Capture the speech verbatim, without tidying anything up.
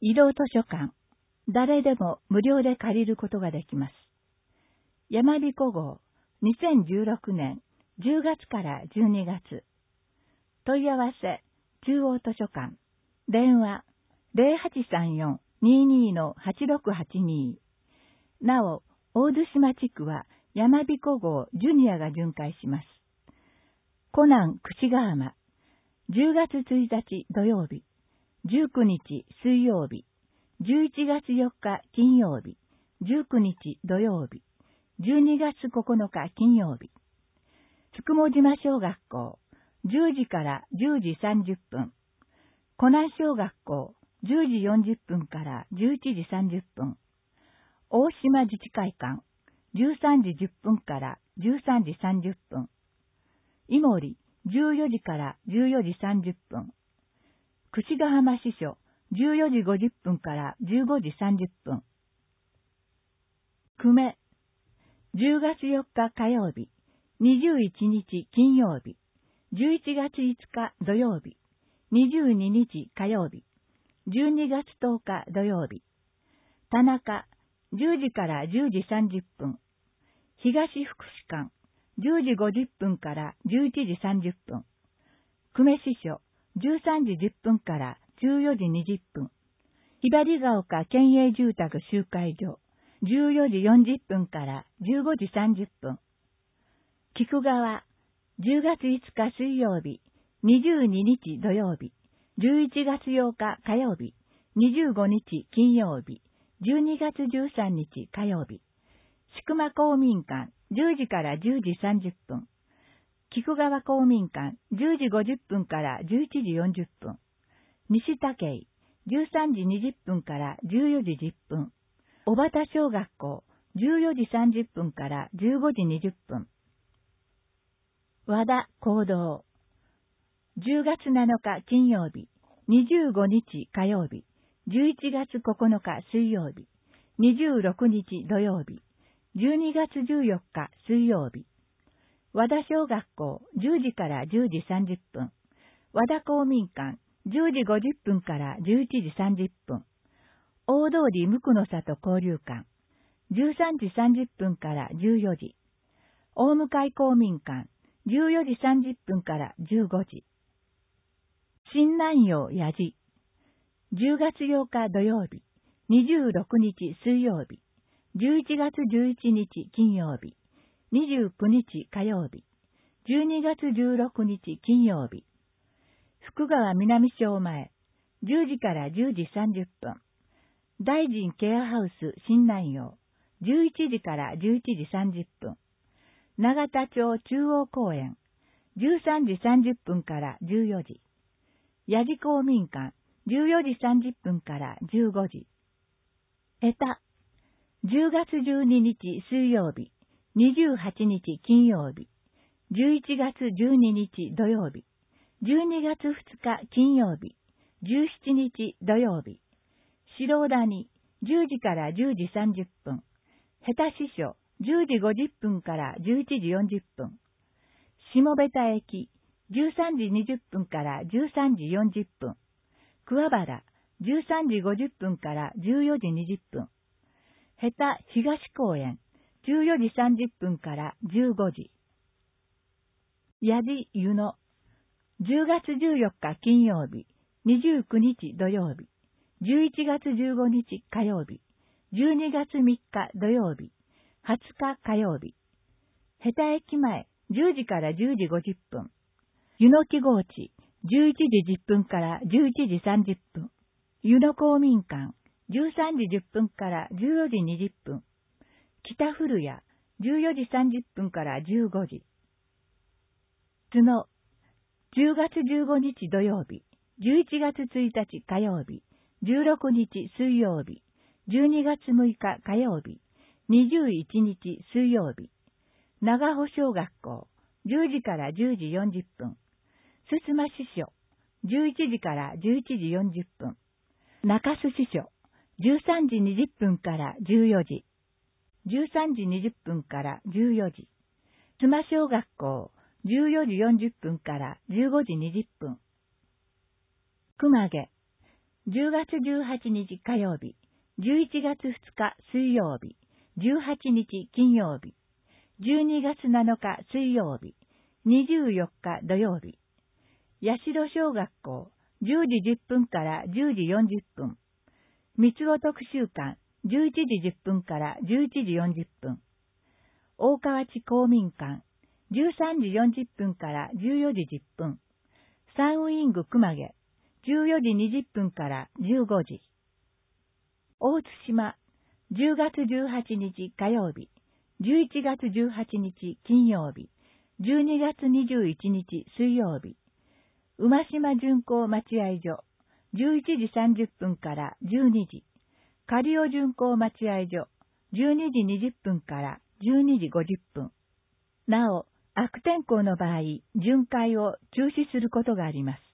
移動図書館、誰でも無料で借りることができます。やまびこ号、にせんじゅうろくねんじゅうがつからじゅうにがつ。問い合わせ、中央図書館、電話、ゼロはちさんよん にーにー はちろくはちにー。なお、大津島地区はやまびこ号ジュニアが巡回します。コナン櫛ヶ浜、じゅうがつついたち土曜日、じゅうくにち水曜日、じゅういちがつよっか金曜日、じゅうくにち土曜日、じゅうにがつここのか金曜日。つくも島小学校、じゅうじからじゅうじさんじゅっぷん。コナン小学校、じゅうじよんじゅっぷんからじゅういちじさんじゅっぷん。大島自治会館、じゅうさんじじゅっぷんからじゅうさんじさんじゅっぷん。いもり、じゅうよじからじゅうよじさんじゅっぷん。櫛ヶ浜支所、じゅうよじごじゅっぷんからじゅうごじさんじゅっぷん。久米、じゅうがつよっか火曜日、にじゅういちにち金曜日、じゅういちがついつか土曜日、にじゅうににち火曜日、じゅうにがつとおか土曜日。田中、じゅうじからじゅうじさんじゅっぷん。東福祉館、じゅうじごじゅっぷんからじゅういちじさんじゅっぷん。久米支所、じゅうさんじじゅっぷんからじゅうよじにじゅっぷん。ひばりが丘県営住宅集会所、じゅうよじよんじゅっぷんからじゅうごじさんじゅっぷん。菊川、じゅうがついつか水曜日、にじゅうににち土曜日、じゅういちがつようか火曜日、にじゅうごにち金曜日、じゅうにがつじゅうさんにち火曜日。千曲公民館、じゅうじからじゅうじさんじゅっぷん。菊川公民館、じゅうじごじゅっぷんからじゅういちじよんじゅっぷん。西武井、じゅうさんじにじゅっぷんからじゅうよじじゅっぷん。小畑小学校、じゅうよじさんじゅっぷんからじゅうごじにじゅっぷん。和田講堂、じゅうがつなのか金曜日、にじゅうごにち火曜日、じゅういちがつここのか水曜日、にじゅうろくにち土曜日、じゅうにがつじゅうよっか水曜日。和田小学校、じゅうじからじゅうじさんじゅっぷん。和田公民館、じゅうじごじゅっぷんからじゅういちじさんじゅっぷん。大通り無垢の里交流館、じゅうさんじさんじゅっぷんからじゅうよじ。大向公民館、じゅうよじさんじゅっぷんからじゅうごじ。新南陽やじ、じゅうがつようか土曜日、にじゅうろくにち水曜日、じゅういちがつじゅういちにち金曜日、にじゅうくにち火曜日、じゅうにがつじゅうろくにち金曜日。福川南町前、じゅうじからじゅうじさんじゅっぷん。大臣ケアハウス新南陽、じゅういちじからじゅういちじさんじゅっぷん。永田町中央公園、じゅうさんじさんじゅっぷんからじゅうよじ。八木公民館、じゅうよじさんじゅっぷんからじゅうごじ。江田、じゅうがつじゅうににち水曜日、にじゅうはちにち金曜日、じゅういちがつじゅうににち土曜日、じゅうにがつふつか金曜日、じゅうしちにち土曜日。白谷、じゅうじからじゅうじさんじゅっぷん。下手支所、じゅうじごじゅっぷんからじゅういちじよんじゅっぷん。下部田駅、じゅうさんじにじゅっぷんからじゅうさんじよんじゅっぷん。桑原、じゅうさんじごじゅっぷんからじゅうよじにじゅっぷん。下手東公園、じゅうよじさんじゅっぷんからじゅうごじ。八木湯野、じゅうがつじゅうよっか金曜日、にじゅうくにち土曜日、じゅういちがつじゅうごにち火曜日、じゅうにがつみっか土曜日、はつか火曜日。下手駅前、じゅうじからじゅうじごじゅっぷん。湯野木郷地、じゅういちじじゅっぷんからじゅういちじさんじゅっぷん。湯野公民館、じゅうさんじじゅっぷんからじゅうよじにじゅっぷん。北古谷、じゅうよじさんじゅっぷんからじゅうごじ。津野、じゅうがつじゅうごにち土曜日、じゅういちがつついたち火曜日、じゅうろくにち水曜日、じゅうにがつむいか火曜日、にじゅういちにち水曜日。長穂小学校、じゅうじからじゅうじよんじゅっぷん。すすま支所、じゅういちじからじゅういちじよんじゅっぷん。中洲支所、じゅうさんじにじゅっぷんからじゅうよじ。じゅうさんじにじゅっぷんからじゅうよじ。妻小学校、じゅうよじよんじゅっぷんからじゅうごじにじゅっぷん。熊毛、 じゅうがつじゅうはちにち火曜日、じゅういちがつふつか水曜日、じゅうはちにち金曜日、じゅうにがつなのか水曜日、にじゅうよっか土曜日、八代小学校、じゅうじじゅっぷんからじゅうじよんじゅっぷん、三つ子特集館、じゅういちじじゅっぷんからじゅういちじよんじゅっぷん、大川地公民館、じゅうさんじよんじゅっぷんからじゅうよじじゅっぷん、サンウイング熊毛、じゅうよじにじゅっぷんからじゅうごじ、大津島、じゅうがつじゅうはちにち火曜日、じゅういちがつじゅうはちにち金曜日、じゅうにがつにじゅういちにち水曜日、馬島巡行待合所、じゅういちじさんじゅっぷんからじゅうにじ、狩尾巡行待合所、じゅうにじにじゅっぷんからじゅうにじごじゅっぷん。なお、悪天候の場合、巡回を中止することがあります。